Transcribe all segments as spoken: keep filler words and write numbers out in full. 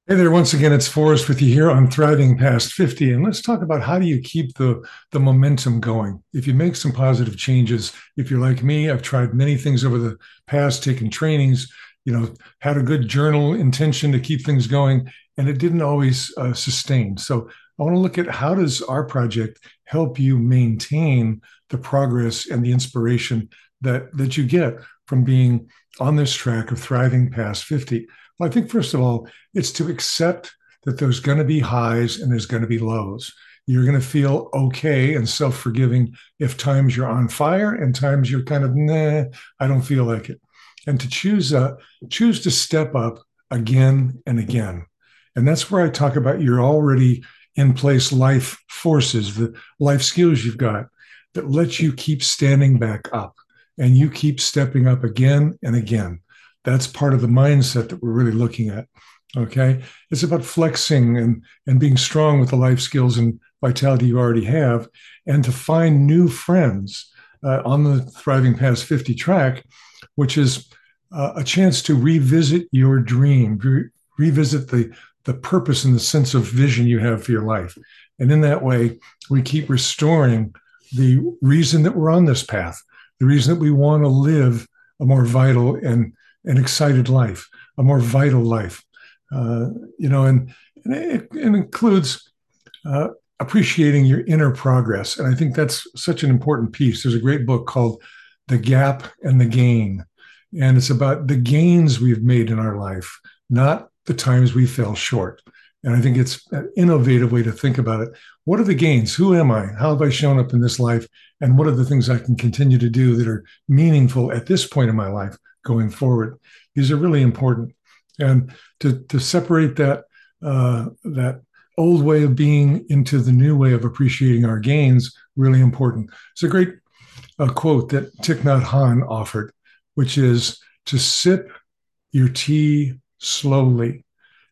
Hey there, once again, it's Forrest with you here on Thriving Past fifty. And let's talk about how do you keep the, the momentum going? If you make some positive changes, if you're like me, I've tried many things over the past, taken trainings, you know, had a good journal intention to keep things going, and it didn't always uh, sustain. So I want to look at how does our project help you maintain the progress and the inspiration that, that you get from being on this track of thriving past fifty. Well, I think, first of all, it's to accept that there's going to be highs and there's going to be lows. You're going to feel okay and self forgiving if times you're on fire and times you're kind of, nah, I don't feel like it. And to choose, uh, choose to step up again and again. And that's where I talk about your already in place life forces, the life skills you've got that let you keep standing back up and you keep stepping up again and again. That's part of the mindset that we're really looking at. Okay. It's about flexing and, and being strong with the life skills and vitality you already have, and to find new friends uh, on the Thriving Past fifty track, which is uh, a chance to revisit your dream, re- revisit the, the purpose and the sense of vision you have for your life. And in that way, we keep restoring the reason that we're on this path, the reason that we want to live a more vital and an excited life, a more vital life, uh, you know, and, and it, it includes uh, appreciating your inner progress. And I think that's such an important piece. There's a great book called The Gap and the Gain, and it's about the gains we've made in our life, not the times we fell short. And I think it's an innovative way to think about it. What are the gains? Who am I? How have I shown up in this life? And what are the things I can continue to do that are meaningful at this point in my life going forward? These are really important. And to, to separate that, uh, that old way of being into the new way of appreciating our gains, really important. It's a great uh, quote that Thich Nhat Hanh offered, which is to sip your tea slowly,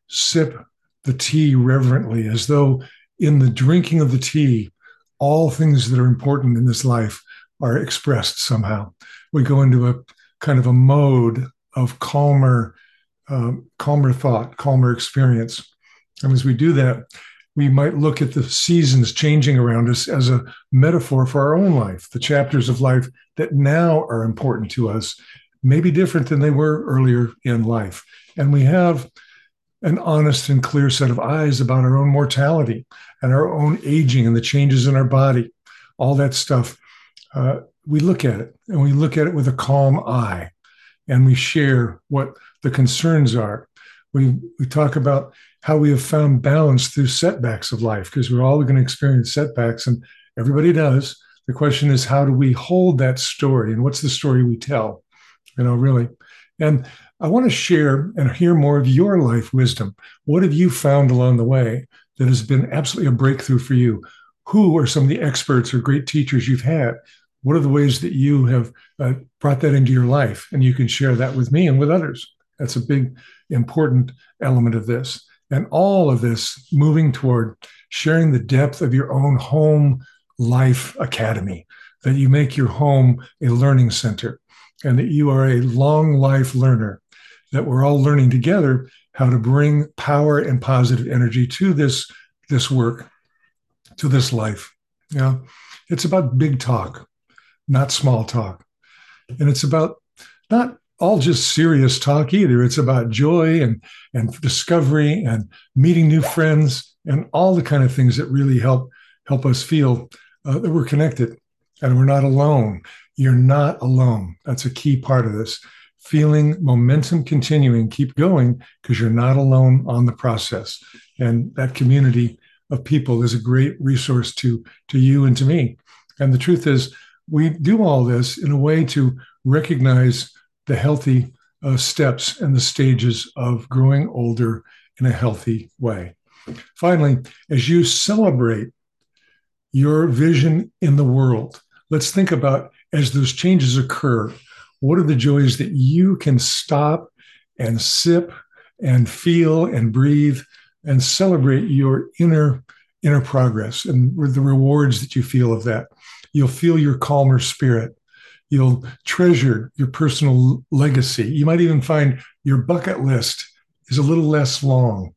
sip the tea reverently, as though in the drinking of the tea, all things that are important in this life are expressed somehow. We go into a kind of a mode of calmer, um, calmer thought, calmer experience. And as we do that, we might look at the seasons changing around us as a metaphor for our own life. The chapters of life that now are important to us may be different than they were earlier in life. And we have an honest and clear set of eyes about our own mortality and our own aging and the changes in our body, all that stuff. Uh, we look at it and we look at it with a calm eye, and we share what the concerns are. We, we talk about how we have found balance through setbacks of life, because we're all going to experience setbacks, and everybody does. The question is, how do we hold that story, and what's the story we tell? You know, really. And I want to share and hear more of your life wisdom. What have you found along the way that has been absolutely a breakthrough for you? Who are some of the experts or great teachers you've had? What are the ways that you have uh, brought that into your life? And you can share that with me and with others. That's a big, important element of this. And all of this moving toward sharing the depth of your own home life academy, that you make your home a learning center, and that you are a long life learner, that we're all learning together how to bring power and positive energy to this, this work, to this life. Yeah, it's about big talk, not small talk. And it's about not all just serious talk either. It's about joy and, and discovery and meeting new friends and all the kind of things that really help help us feel uh, that we're connected and we're not alone. You're not alone. That's a key part of this. Feeling momentum continuing, keep going, because you're not alone on the process. And that community of people is a great resource to, to you and to me. And the truth is, we do all this in a way to recognize the healthy uh, steps and the stages of growing older in a healthy way. Finally, as you celebrate your vision in the world, let's think about, as those changes occur, what are the joys that you can stop and sip and feel and breathe and celebrate your inner inner progress and the rewards that you feel of that. You'll feel your calmer spirit. You'll treasure your personal legacy. You might even find your bucket list is a little less long.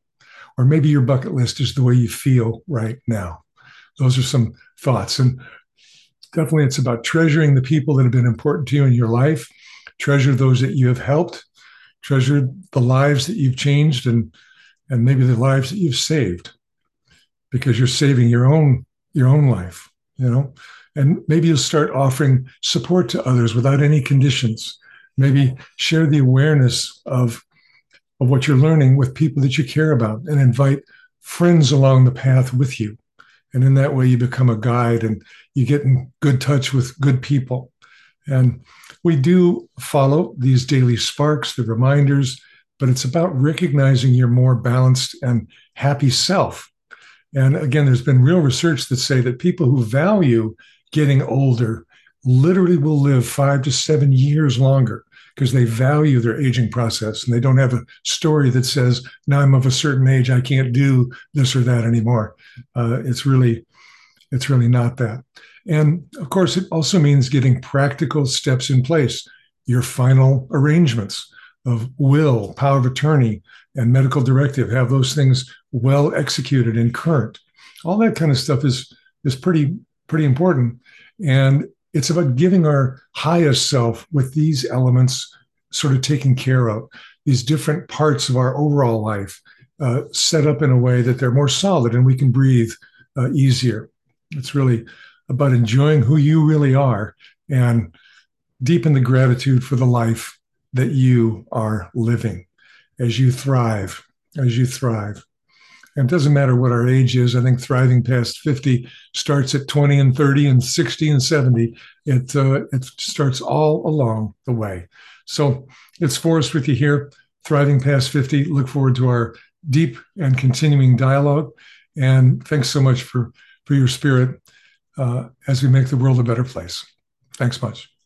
or maybe your bucket list is the way you feel right now. Those are some thoughts. And definitely it's about treasuring the people that have been important to you in your life, treasure those that you have helped, treasure the lives that you've changed, and and maybe the lives that you've saved, because you're saving your own your own life, you know. And maybe you'll start offering support to others without any conditions. Maybe share the awareness of, of what you're learning with people that you care about, and invite friends along the path with you. And in that way, you become a guide and you get in good touch with good people. And we do follow these daily sparks, the reminders, but it's about recognizing your more balanced and happy self. And again, there's been real research that say that people who value getting older literally will live five to seven years longer, because they value their aging process and they don't have a story that says, now I'm of a certain age, I can't do this or that anymore. Uh, it's really, it's really not that. And of course, it also means getting practical steps in place, your final arrangements of will, power of attorney, and medical directive. Have those things well executed and current. All that kind of stuff is, is pretty, pretty important. And it's about giving our highest self with these elements sort of taken care of, these different parts of our overall life uh, set up in a way that they're more solid and we can breathe uh, easier. It's really about enjoying who you really are and deepen the gratitude for the life that you are living as you thrive, as you thrive. And it doesn't matter what our age is. I think thriving past fifty starts at twenty and thirty and sixty and seventy. It, uh, it starts all along the way. So it's Forrest with you here, Thriving Past fifty. Look forward to our deep and continuing dialogue. And thanks so much for, for your spirit uh, as we make the world a better place. Thanks much.